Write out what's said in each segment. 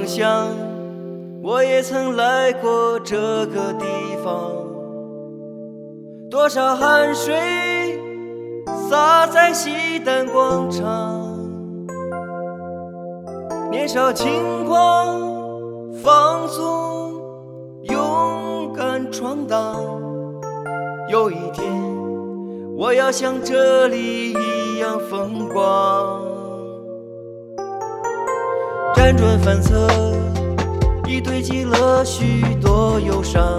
想，我也曾来过这个地方。多少汗水洒在西单广场，年少轻狂，放纵，勇敢闯荡。有一天，我要像这里一样风光。辗转反侧，已堆积了许多忧伤。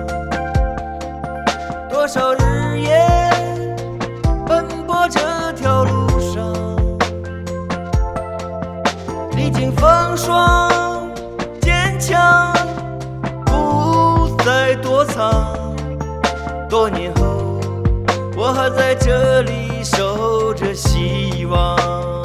多少日夜奔波这条路上，历经风霜，坚强，不再躲藏。多年后，我还在这里守着希望。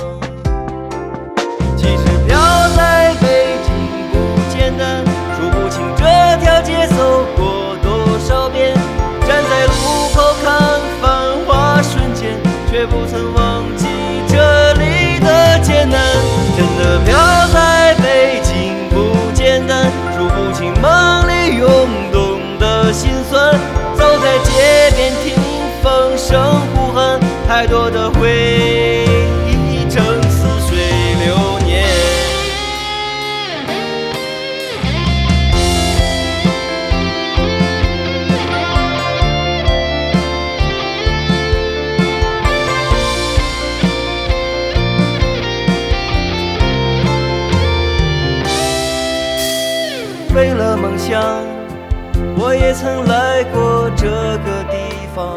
其实飘在北京不简单，数不清这条街走过多少遍。站在路口看繁华瞬间，却不曾忘记这里的艰难。真的飘在北京不简单，数不清梦里涌动的心酸。走在街边听风声呼喊，太多的回忆正似水流年。为了梦想，我也曾来过这个地方。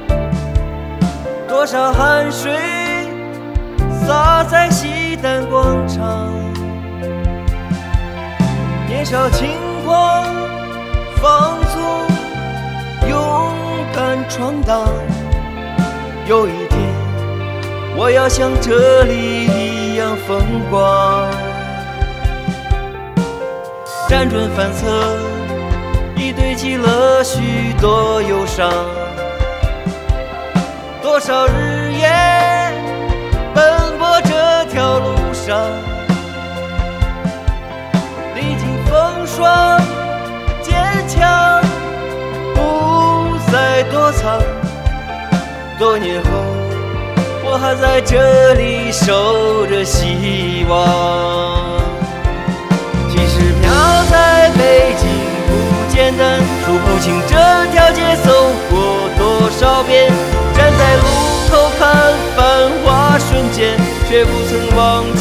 多少汗水洒在西单广场，年少轻狂，放纵，勇敢闯荡。有一天，我要像这里一样风光。辗转反侧，已堆积了许多忧伤。多少日夜奔波这条路上，历经风霜，坚强，不再躲藏。多年后，我还在这里守着希望。其实飘在北京不简单，数不清这条街走过多少遍。站在路口看繁华瞬间，却不曾忘